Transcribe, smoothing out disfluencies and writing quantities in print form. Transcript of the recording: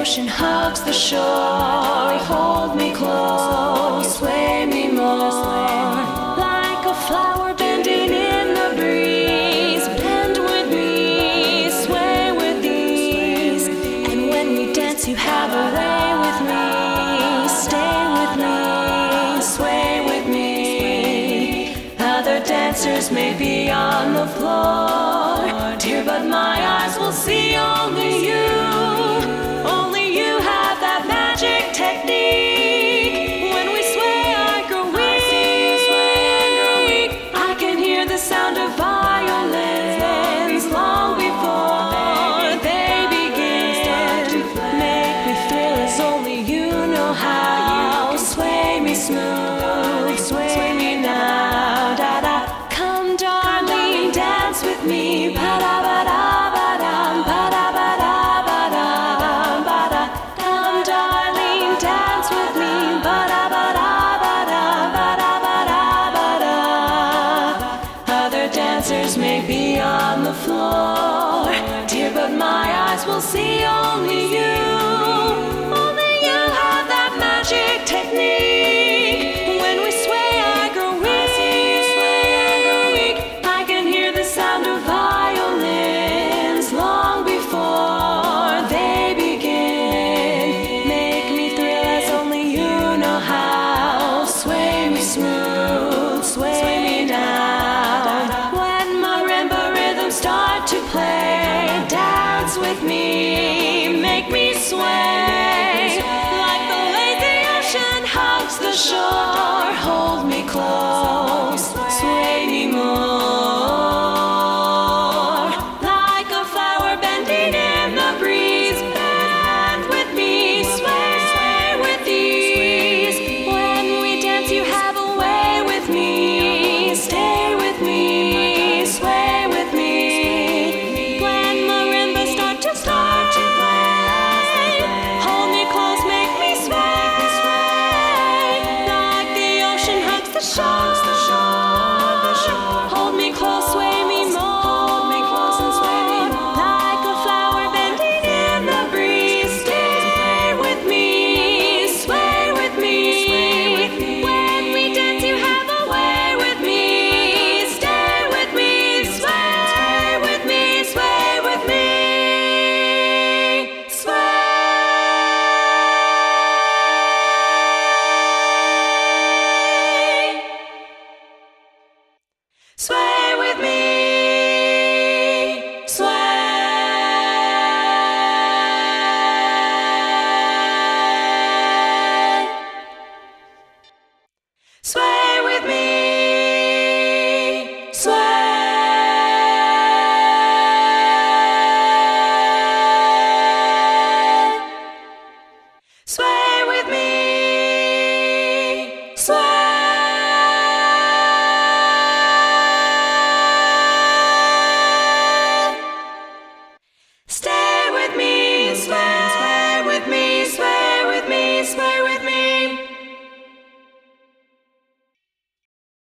ocean hugs the shore, hold me close, sway me more. Like a flower bending in the breeze, bend with me, sway with ease. And when we dance, you have a way with me. Stay with me, sway with me. Other dancers may be on the floor, dear, but my eyes will see only you. Only you have that magic technique. When we sway, I grow weak. I can hear the sound of violins long before they begin. Make me thrill as only you know how. Sway me smooth, sway me now. Da da. Come, darling, dance with me. Ba da ba da ba da ba da ba da ba da ba da. Come, darling, dance with me. Ba da ba da ba da ba da ba da ba da. Other dancers may be on the floor, dear, but my eyes will see only you. Only you have that magic technique. When we sway, I grow weak. I can hear the sound of violins long before they begin. Make me thrill as only you know how. Sway me smooth, sway me down. When marimba rhythms start to play, dance with me, make me sway. Like the lazy ocean hugs the shore, hold me close.